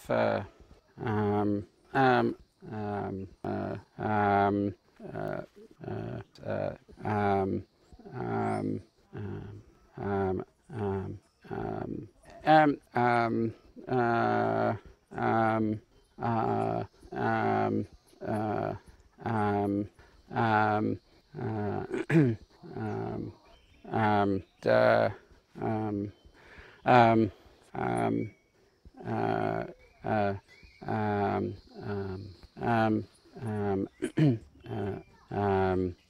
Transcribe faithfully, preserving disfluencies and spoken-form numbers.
uh, um, um, um, uh, um, uh, uh, uh, um, um, um, um, um, um, um, um, uh, um, uh, um, uh, um, um, uh, um, um, duh, um, um, um, uh, uh, um, um, um, um, uh, um,